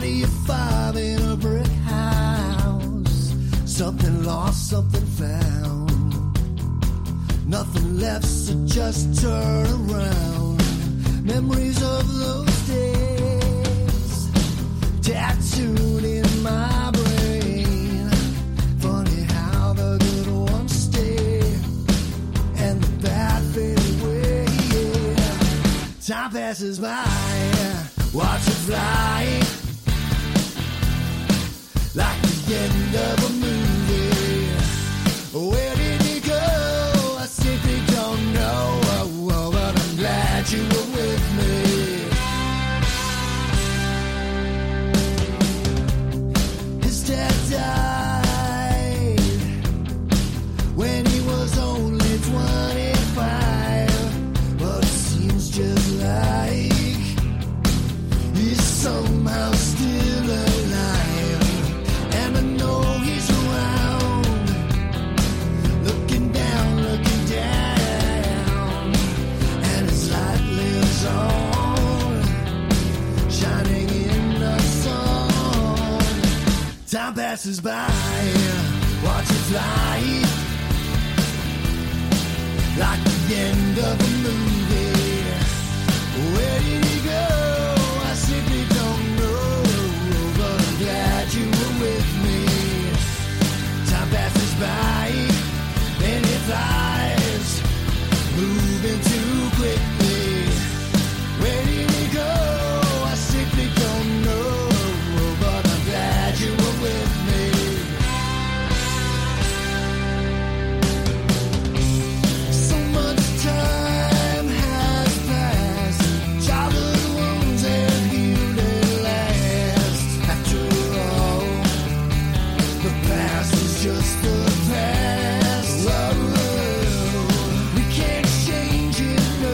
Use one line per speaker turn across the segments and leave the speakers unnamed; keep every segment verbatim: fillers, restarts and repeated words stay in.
party of five in a brick house. Something lost, something found. Nothing left, so just turn around. Memories of those days tattooed in my brain. Funny how the good ones stay and the bad fade away. Yeah. Time passes by, watch it fly, like the end of a movie. Where did he go? I simply don't know. Oh, oh, but I'm glad you were with me. His dad died when he was only twenty-five, but it seems just like he's somehow still alive. And I know he's around, looking down, looking down, and his light lives on, shining in the sun. Time passes by, watch it fly, like the end of a movie. Where did he go? I simply don't know, but I'm glad you were with me. Time passes by, and it flies, moving too quickly. Where did he go? I simply don't know, but I'm glad you were with me. So much time has passed, childhood wounds have healed at last. After all, the past is just the past. Whoa, we can't change it, no.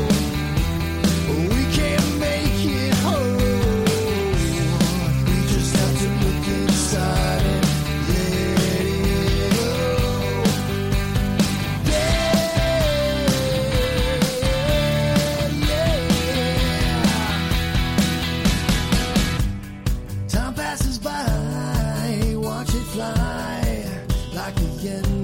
We can't make it whole. We just have to look inside and let it go. Yeah, yeah. Time passes by, watch it fly, like the end